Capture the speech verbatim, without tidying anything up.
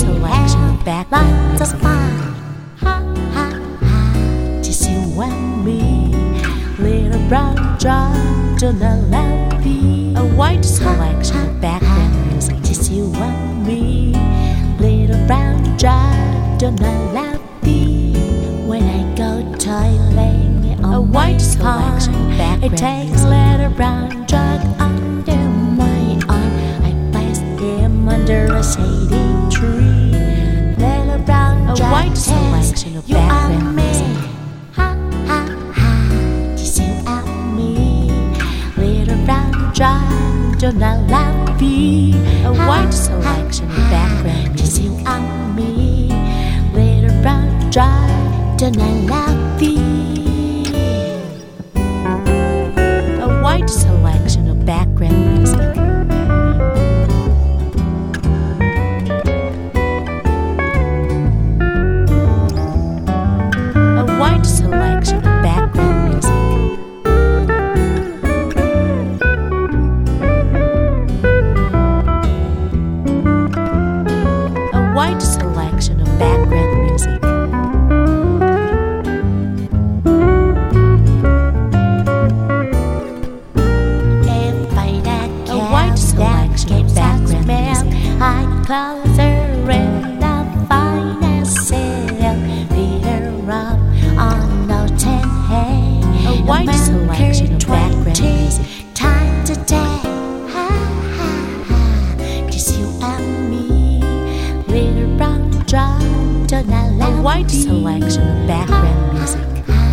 selection of background lots of music. fun. Ha ha ha, just you and me. Little brown dog, don't allow me. A wide selection of background music. Just you and me. Little brown dog, don't allow me. When I go toiling on A wide my selection pond, of background it takes music. little brown dog under my arm. I place him under a shady tree. Little brown A dog wide says, selection of you and background me. music. Ha ha ha, just you and me. Little brown dog, don't allow me. A Ha, wide ha, selection of ha, background just music. you and me. Little brown dog, don't allow me. A wide selection of background music. A wide selection of background music. A wide selection of background music. If I that A wide selection of keeps that background smell, music. I close her and I find a sail. Peter up on no ten hay. A wide selection of background music. Time to day. Ha ha ha. Just you and me. Little brown dog, don't allow A wide me. selection of background music. Ha,